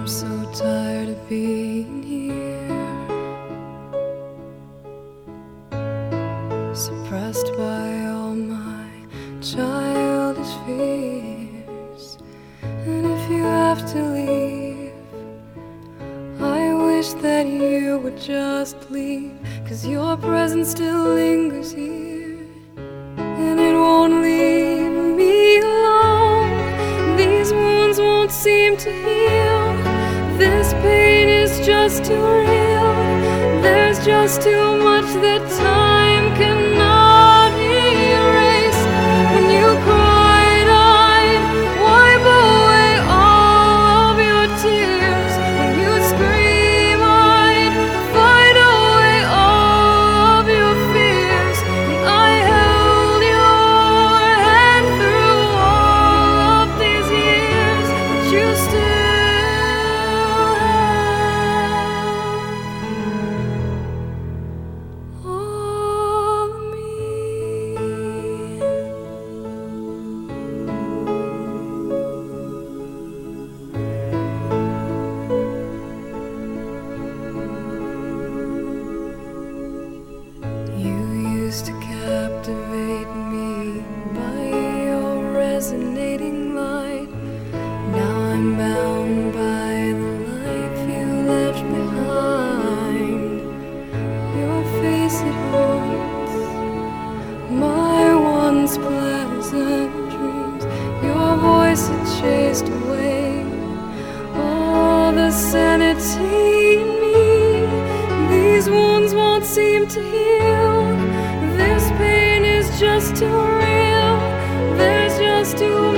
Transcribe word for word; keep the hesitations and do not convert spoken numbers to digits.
I'm so tired of being here, suppressed by all my childish fears. And if you have to leave, I wish that you would just leave, 'cause your presence still lingers here, and it won't leave me alone. These wounds won't seem to heal. This pain is just too real. There's just too much that time cannot erase. When you cried, I'd wipe away all of your tears. When you scream, I'd fight away all of your fears. And I held your hand through all of these years, but you still to captivate me by your resonating light. Now I'm bound by the life you left behind. Your face, it haunts my once pleasant dreams. Your voice, it chased away all the sanity in me. These wounds won't seem to heal. This pain is just too real. There's just too